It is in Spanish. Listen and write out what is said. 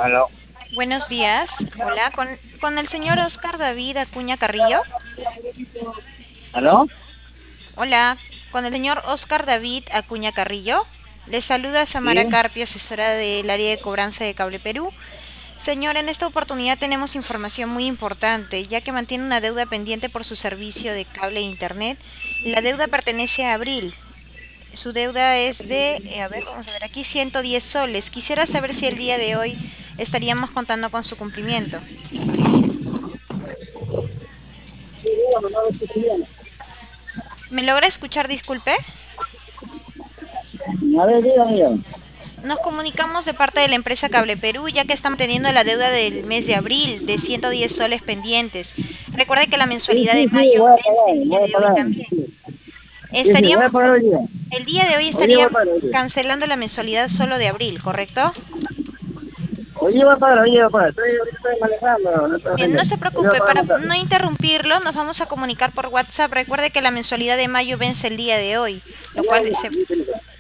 Aló, Buenos días. Hola, con el señor Oscar David Acuña Carrillo. aló, Hola, con el señor Oscar David Acuña Carrillo. Le saluda Samara sí, Carpio, asesora del área de cobranza de Cable Perú. Señor, en esta oportunidad tenemos información muy importante, ya que mantiene una deuda pendiente por su servicio de cable e internet. La deuda pertenece a Abril. Su deuda es de, vamos a ver aquí, 110 soles. Quisiera saber si el día de hoy estaríamos contando con su cumplimiento. ¿Me logra escuchar, disculpe? a ver, dígame. Nos comunicamos de parte de la empresa Cable Perú, ya que están teniendo la deuda del mes de abril de 110 soles pendientes. Recuerde que la Sí, mensualidad de sí, sí, mayo voy a vence pagar, el día voy a de hoy pagar. también. Sí, sí, voy a Estaríamos, pagar hoy día. el día de hoy Hoy día voy a estaríamos pagar, hoy día. cancelando la mensualidad solo de abril, ¿correcto? Hoy día voy a pagar, hoy día voy a pagar. Ahorita estoy manejando, no estoy Bien, haciendo. no se Hoy día voy a preocupe, pagar para más tarde. no interrumpirlo, nos vamos a comunicar por WhatsApp. Recuerde que la mensualidad de mayo vence el día de hoy, lo Ya, cual ya, se ya, ya.